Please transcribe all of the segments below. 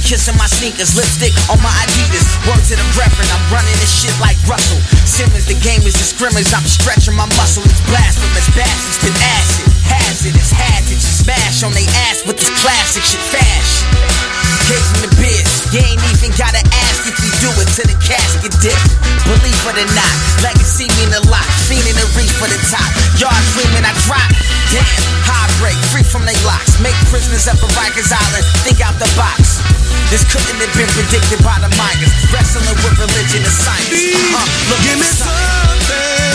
kissing my sneakers, lipstick on my Adidas. Word to the reverend, I'm running this shit like Russell Simmons. The game is a scrimmage, I'm stretching my muscle. It's blasphemous, bastards spit acid. Hazardous, had to just smash on they ass with this classic shit fashion. Gave him the biz, you ain't even gotta ask if you do it to the casket dip. Believe it or not, legacy mean a lot. Fiending to reach for the top, y'all dreaming I drop. Damn, high break, free from they locks. Make prisoners up at Rikers Island, think out the box. This couldn't have been predicted by the miners. Wrestling with religion and science. Look, give me something.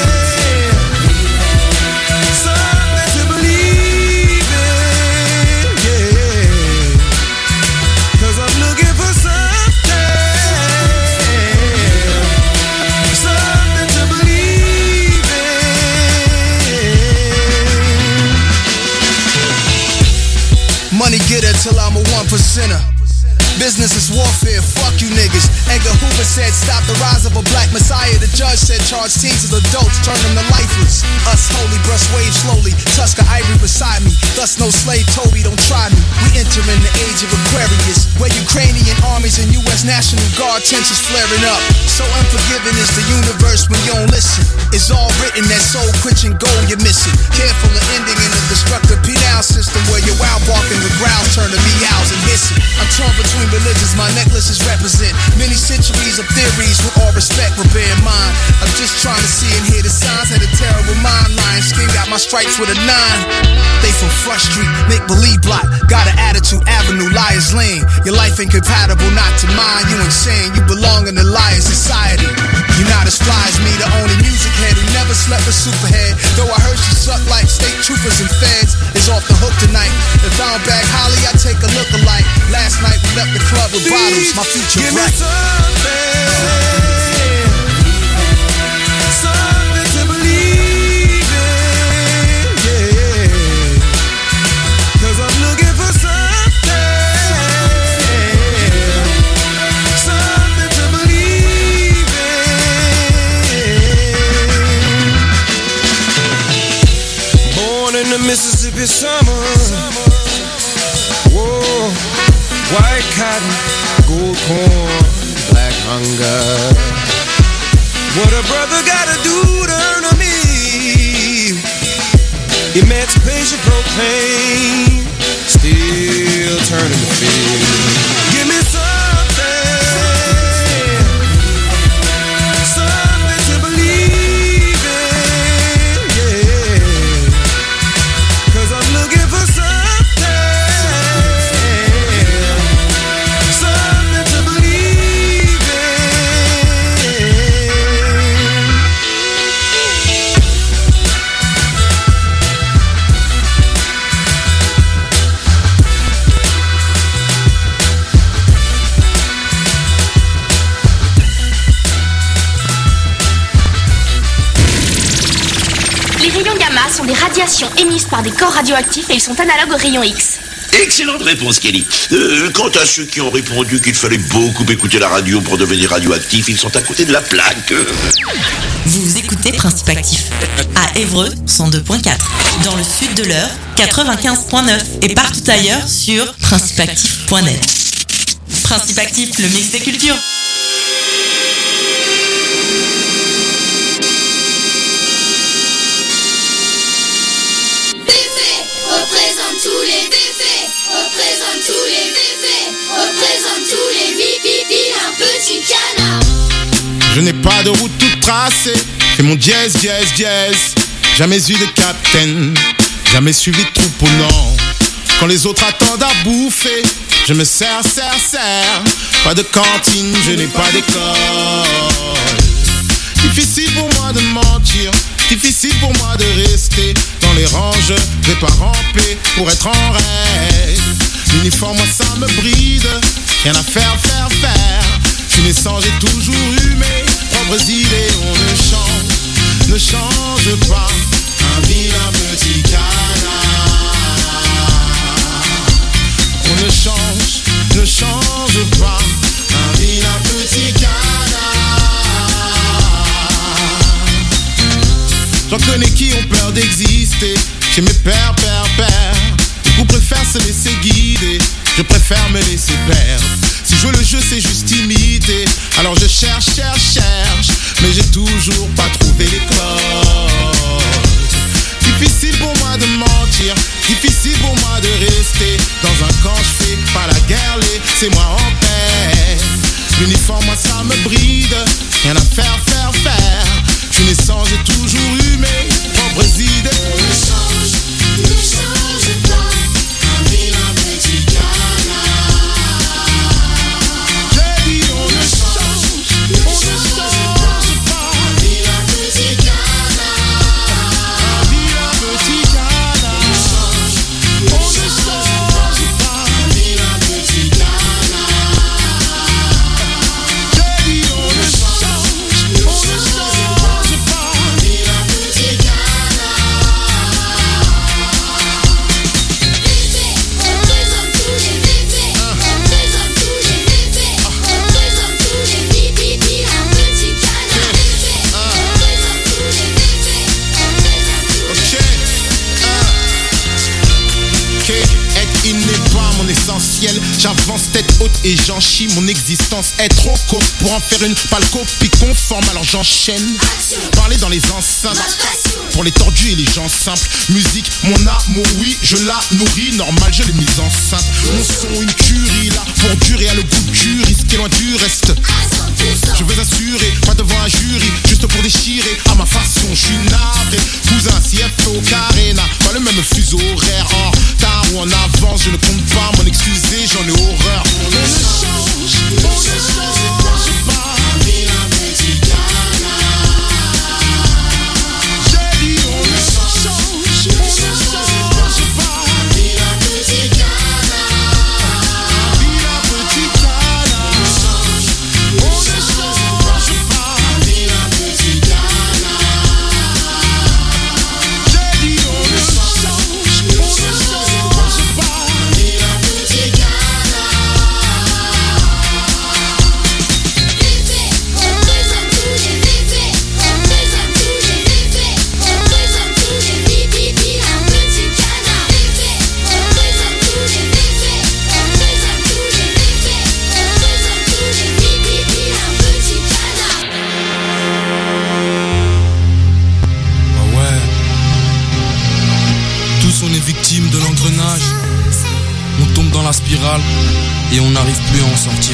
Money getter till I'm a 1%er. Business is warfare, fuck you niggas. Edgar Hoover said stop the rise of a black messiah. The judge said charge teens as adults, turn them to lifeless. Us holy, brush waves slowly, Tusker Ivory beside me. Thus no slave Toby, don't try me. We enter in the age of Aquarius, where Ukrainian armies and US National Guard tensions flaring up. So unforgiving is the universe when you don't listen. It's all written, that soul-quenching goal you're missing. Careful of ending in a destructive penal system where your wild barking the growls turn to meows and hissing. I'm torn between religions, my necklaces represent many centuries of theories. With all respect, but bear in mind, I'm just trying to see and hear the signs. Had a terrible mind, lying skin, got my stripes with a 9. They from Front Street, make believe block. Got an attitude avenue, Liars Lane. Your life ain't compatible, not to mine. You insane, you belong in the liar society. You're not as fly as me, the only music head who never slept with Superhead. Though I heard she suck like state troopers and feds. Is off the hook tonight. If I don't bag Holly, I take a look alike. Last night we left the club with bottles, my future give bright. Me something to believe in, yeah. 'Cause I'm looking for something to believe in. Born in the Mississippi summer. Whoa. White cotton, gold corn, black hunger. What a brother gotta do to earn a meal. Emancipation proclaim, still turning the field. Give me something to believe in, yeah. 'Cause I'm looking for something. Sont des radiations émises par des corps radioactifs et ils sont analogues aux rayons X. Excellente réponse, Kelly. Quant à ceux qui ont répondu qu'il fallait beaucoup écouter la radio pour devenir radioactif, ils sont à côté de la plaque. Vous écoutez Principe Actif à Évreux 102.4, dans le sud de l'Eure 95.9 et partout ailleurs sur principeactif.net. Principe Actif, le mix des cultures. Représente tous les biffés, représente tous les biffés, représente tous les un petit canard. Je n'ai pas de route toute tracée, fais mon jazz, jazz, jazz. Jamais eu de capitaine, jamais suivi de troupeau, non. Quand les autres attendent à bouffer, je me sers. Pas de cantine, je n'ai pas d'école. Difficile pour moi de mentir, difficile pour moi de rester dans les rangs, je vais pas ramper pour être en rêve. L'uniforme, moi ça me bride, rien à faire. Je suis naissant, j'ai toujours eu mes propres idées. On ne change pas un vilain petit canard. On ne change pas un vilain petit canard. J'en connais qui ont peur d'exister, chez mes pères. Beaucoup préfèrent se laisser guider je préfère me laisser perdre. Si jouer le jeu c'est juste imiter, alors je cherche, mais j'ai toujours pas trouvé les codes. Difficile pour moi de mentir, difficile pour moi de rester dans un camp, je fais pas la guerre, laissez-moi en paix. L'uniforme, moi ça me bride, rien à faire. Je suis naissant, j'ai toujours eu mes propres idées. Ne change pas, un vilain petit canard. J'ai dit on ne change pas, un vilain petit canard. un vilain petit canard. On ne change pas, un vilain petit canard. j'ai dit on ne change pas. J'avance tête haute et j'en chie. Mon existence est trop courte pour en faire une pâle copie conforme. Alors j'enchaîne. Parler dans les enceintes pour les tordus et les gens simples. Musique, mon amour, oui, je la nourris. Normal, je l'ai mise enceinte. Mon son, une curie là pour durer à le goût du risque. Loin du reste. Je veux assurer, pas devant un jury, juste pour déchirer. À ma façon, je suis navré. Cousin, CFO, Carena, pas le même fuseau horaire. En retard ou en avance, je ne compte pas m'en excuser, j'en ai horreur. On ne change pas. Un vilain petit canard. J'ai dit on ne change pas. Un vilain petit canard. Un vilain petit canard. On ne change pas. Un vilain petit canard. J'ai dit on ne change pas. On est victime de l'engrenage. On tombe dans la spirale et on n'arrive plus à en sortir.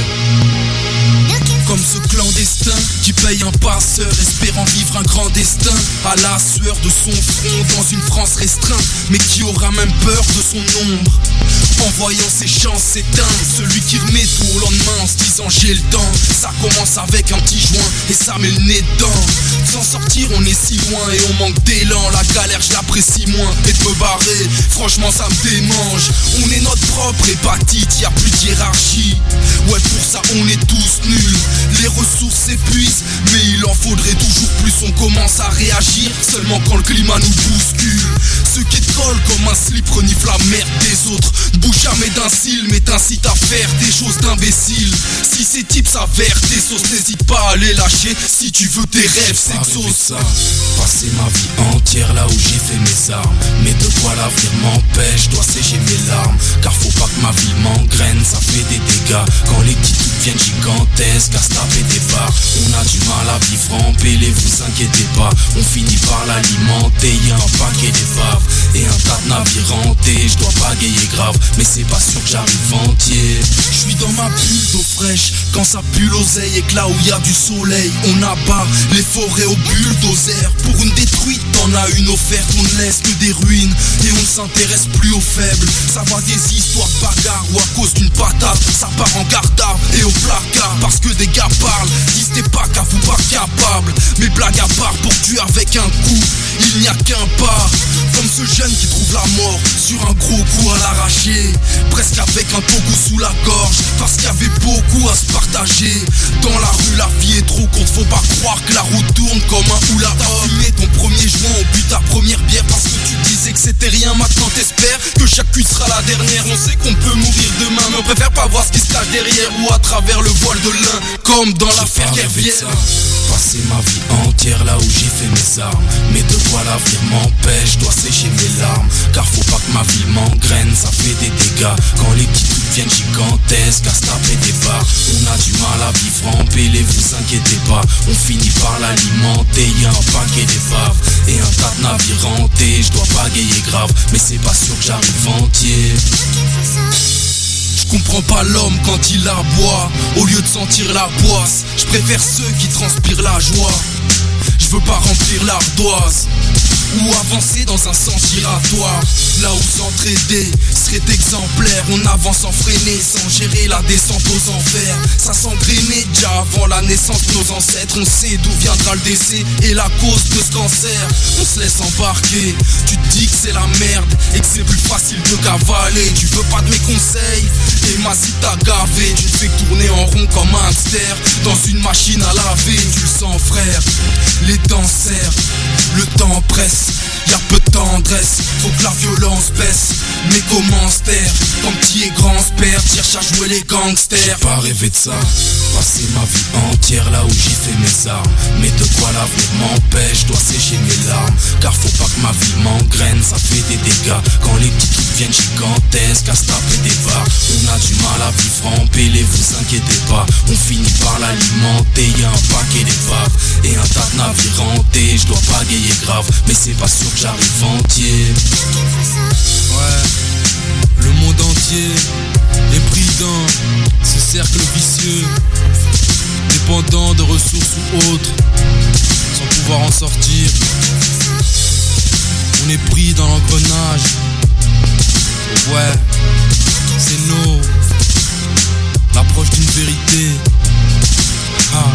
Comme ce clandestin qui paye un passeur espérant vivre un grand destin à la sueur de son front dans une France restreinte, mais qui aura même peur de son ombre. En voyant ses chances s'éteindre, celui qui remet tout au lendemain en se disant j'ai le temps. Ça commence avec un petit joint et ça met le nez dedans. Sans sortir on est si loin et on manque d'élan. La galère je l'apprécie moins et de me barrer, franchement ça me démange. On est notre propre hépatite, y'a plus de hiérarchie. Ouais pour ça on est tous nuls. Les ressources s'épuisent, mais il en faudrait toujours plus. On commence à réagir seulement quand le climat nous bouscule. Ceux qui te collent comme un slip reniflent la merde des autres. Ne bouge jamais d'un cil, mais t'incite à faire des choses d'imbéciles. Si ces types s'avèrent des sauces, n'hésite pas à les lâcher. Si tu veux tes rêves s'exaucent. Passer ma vie entière là où j'ai fait mes armes, mais de quoi l'avenir m'empêche, dois sécher mes larmes. Car faut pas que ma vie m'engraine, ça fait des dégâts. Quand les petits trucs viennent gigantesques, à se taper des barres. On a du mal à vivre en paix, vous inquiétez pas. On finit par l'alimenter, y'a un paquet d'épaves et un tas de navires hantés. Je dois pagayer grave, mais c'est pas sûr que j'arrive entier. Je suis dans ma bulle d'eau fraîche, quand ça pue l'oseille et que là où y a du soleil, on abat les forêts au bulldozer. Pour une détruite, t'en as une offerte, on ne laisse que des ruines et on ne s'intéresse plus aux faibles. Ça va des histoires de bagarre ou à cause d'une patate, ça part en garde à et au placard. Parce que des gars parlent, disent t'es pas qu'à vous pas capable. Mais blague à part, pour tuer avec un coup, il n'y a qu'un pas. Comme ce jeune qui trouve la mort sur un gros coup à l'arraché, presque avec un togo sous la gorge, parce qu'il y avait beaucoup à se partager. Dans la rue la vie est trop courte, faut pas croire que la route tourne comme un hula hoop. T'as fumé ton premier joint au but ta première bière parce que tu disais que c'était rien. Maintenant t'espères que chaque cuite sera la dernière. On sait qu'on peut mourir demain, mais on préfère pas voir ce qui se cache derrière ou à travers le voile de lin, comme dans l'affaire Kerviel. Passer ma vie entière là où j'ai fait mes armes. Mais de quoi l'avenir m'empêche, je dois sécher mes larmes. Car faut pas que ma vie m'engraine, ça fait des dégâts. Quand les petits trucs viennent gigantesques, à se taper des barres. On a du mal à vivre en pélé, vous inquiétez pas. On finit par l'alimenter, y'a un paquet d'épaves et un tas de navires hantés. Je dois bagayer grave, mais c'est pas sûr que j'arrive entier. Je comprends pas l'homme quand il aboie. Au lieu de sentir la boisse, je préfère ceux qui transpirent la joie. Je veux pas remplir l'ardoise ou avancer dans un sens giratoire. Là où s'entraider serait exemplaire. On avance sans freiner, sans gérer la descente aux enfers. Ça s'engrainait déjà avant la naissance de nos ancêtres. On sait d'où viendra le décès et la cause de ce cancer. On se laisse embarquer, tu te dis que c'est la merde et que c'est plus facile de cavaler. Tu veux pas de mes conseils, et ma si t'as gavé. Tu te fais tourner en rond comme un hamster dans une machine à laver. Tu le sens frère, les temps serrent, le temps presse. Y'a peu de tendresse, faut que la violence baisse. Mais comment se taire, quand petit et grand se perd, cherche à jouer les gangsters. Pas rêver de ça, passer ma vie entière là où j'ai fait mes armes. Mais de quoi l'avenir m'empêche, je dois sécher mes larmes. Car faut pas que ma vie m'engraine, ça fait des dégâts. Quand les petits trucs viennent gigantesques, à se taper des barres. On a du mal à vivre en pélé, vous inquiétez pas. On finit par l'alimenter, y'a un paquet d'épaves et un tas de navires hantés. Je dois bagayer grave, mais c'est pas sûr que j'arrive entier. Ouais, le monde entier est pris dans ce cercle vicieux, dépendant de ressources ou autres, sans pouvoir en sortir. On est pris dans l'engrenage. Ouais, c'est nous, l'approche d'une vérité. Ah.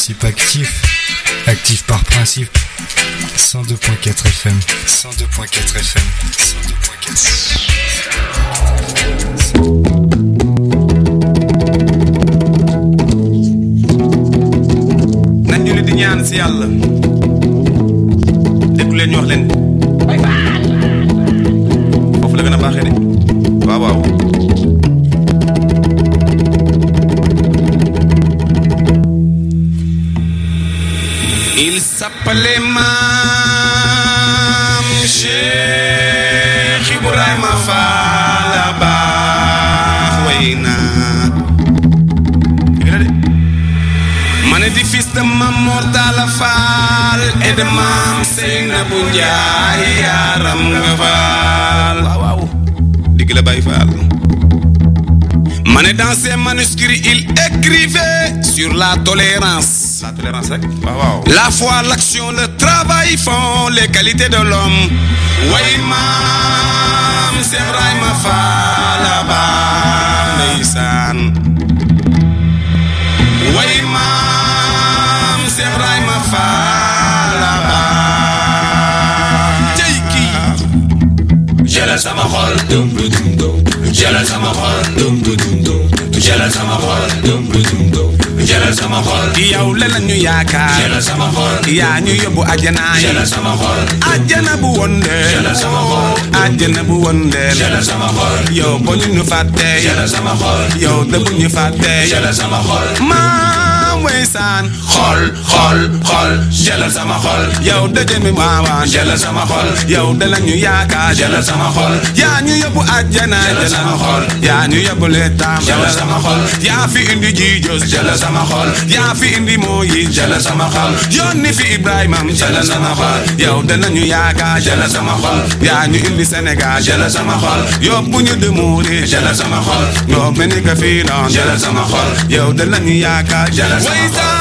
principe actif, actif par principe. 102.4 FM, 102.4 FM, 102.4 FM. nañ julli di ñaan si yàlla déglu leen ñu wax leen foofu la gën a baaxee de waaw waaw. Il s'appelait Mam Cheikh Ibrahima Fall baax way na mané di fils de Mam Mortala Fall et de Mam Seynabou Ndiaye yaram nga Fall waaw waaw digg la Baye Fall. Mané dans ses manuscrits il écrivait sur la tolérance. La tolérance, wow. La foi, l'action, le travail font les qualités de l'homme. Oui, mam, c'est vrai, ma femme, Neysan. Oui, mam, c'est vrai, ma femme. Tiki. Jala sama khol, dum dum dum. Jala sama khol, dum dum dum. Jala sama khol, dum dum dum. Jala sama xol yow la ñu yaakaar jala sama xol yaa ñu yóbbu àjjana jala sama xol àjjana bu wonde jala sama xol àjjana bu wonde jala sama xol yow bo ñu fàtte jala sama xol yow de bu ñu fàtte jala sama xol maam weysaan xol xol xol jala sama xol yow de mi waawaan jala sama xol yow de la ñu yaakaar jala sama xol yaa ñu yóbbu àjjana jala sama xol yaa ñu yóbbu leetam jala sama xol yaa fi indi jiijos jala sama xol yaa fi indi mooyi jala sama xol yónni fi Ibrahima jala sama xol yow danañu yaakaar jala sama xol yaa ñu indi Sénégal jala sama xol yóbbu ñu demuuri jala sama xol ñoo mel ni ka fii noon jala sama xol yow danañu yaakaar jala sama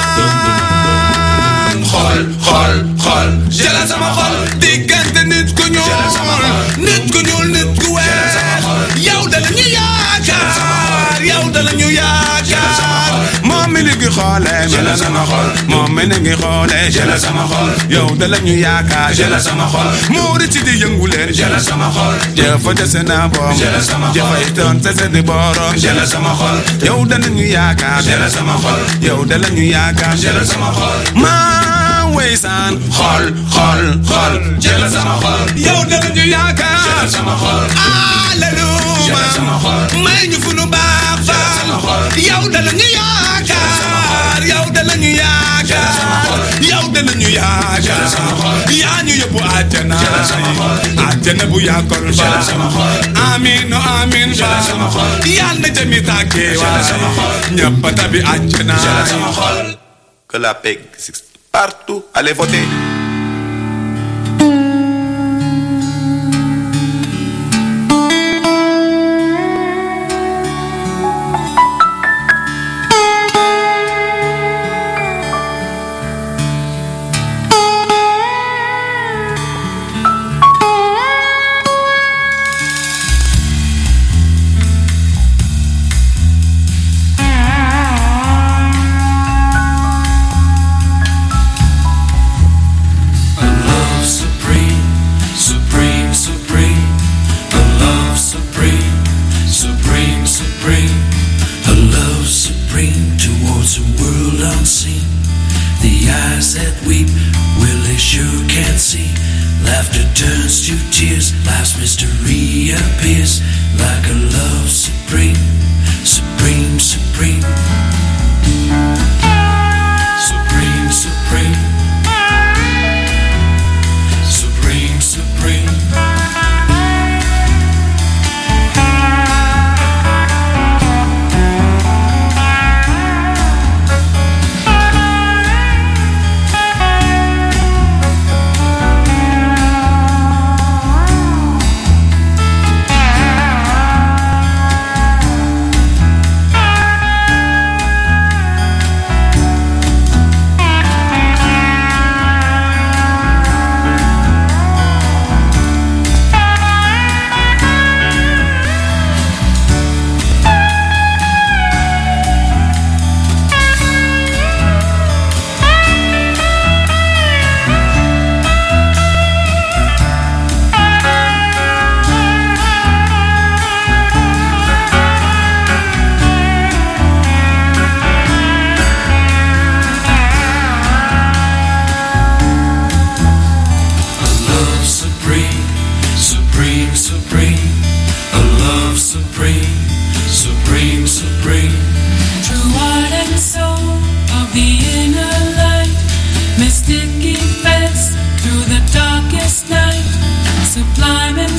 xol xol xol jala sama xol diggante nit ku ñuul nit ku ñuul nit ku weex yow danañu yaakaar yow danañu yaakaar moom mi ngi xoolee jala sama xol moom mi ngi xoolee jala sama xol yow danañu yaakaar jala sama xol muuri ci di yëngu leen jala sama xol jëfa dese na boom jala sama xol jëfay doon tese di borom jala sama xol yow danañu yaakaar jala sama xol yow danañu yaakaar jala sama xol weysaan xol xol xol jala sama xol yow danañu yaakaar jala sama xol alleluya may ñu fu nu baax faal yow danañu yaakaar yow danañu yaakaar yow danañu yaakaar yaa ñu yóbbu àjjana àjjana bu yàggol faal amiin amiin faal yal na jëmi tàggee waay ñëpp tabi àjjana que la paix partout, allez voter.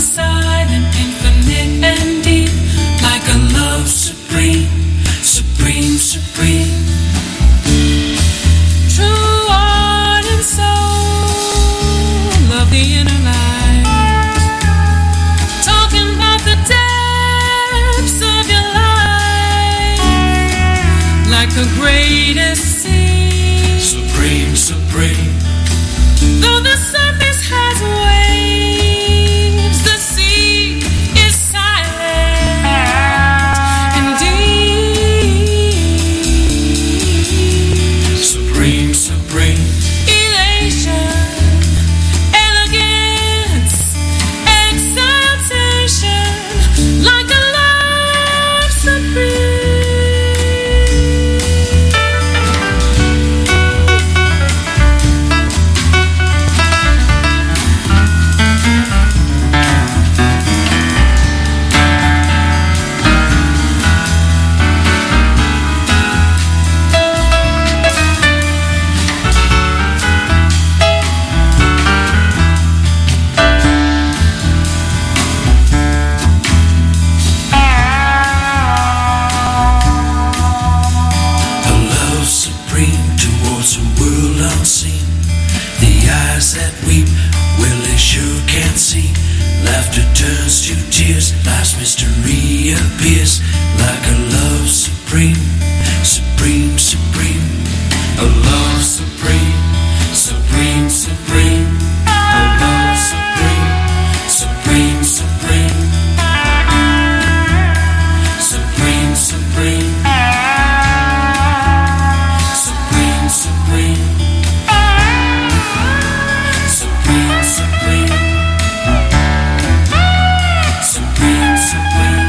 silent, infinite and deep, like a love supreme, supreme, supreme. True heart and soul of the inner light, talking about the depths of your life, like the greatest sea, supreme, supreme. Though the surface has waves, the sea is silent and deep. Supreme, supreme. Elation, elegance, exaltation, like a love supreme. Towards a world unseen, the eyes that weep, well they sure can't see. Laughter turns to tears, life's mystery appears, like a love supreme, supreme, supreme. A love supreme, supreme, supreme. A love supreme, supreme, supreme. Supreme, supreme. Supreme, supreme, supreme, supreme, supreme.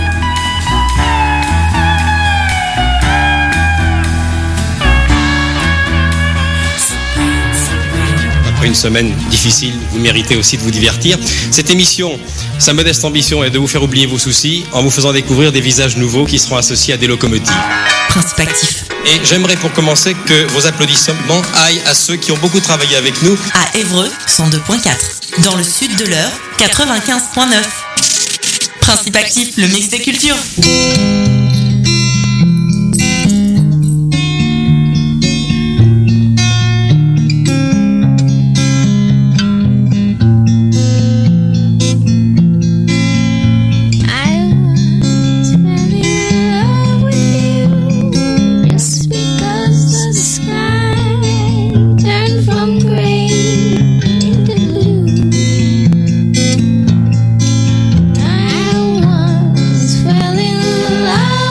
Après une semaine difficile, vous méritez aussi de vous divertir. Cette émission, sa modeste ambition est de vous faire oublier vos soucis en vous faisant découvrir des visages nouveaux qui seront associés à des locomotives. Principe actif. Et j'aimerais pour commencer que vos applaudissements aillent à ceux qui ont beaucoup travaillé avec nous. À Évreux, 102.4. Dans le sud de l'Eure, 95.9. Principe actif, le mix des cultures. Fell in love.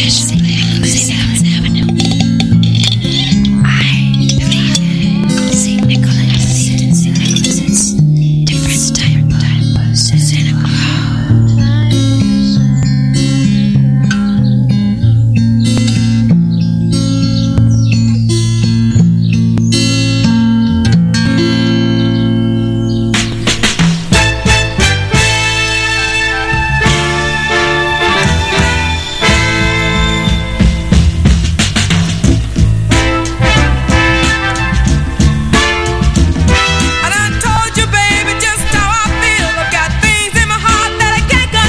CH.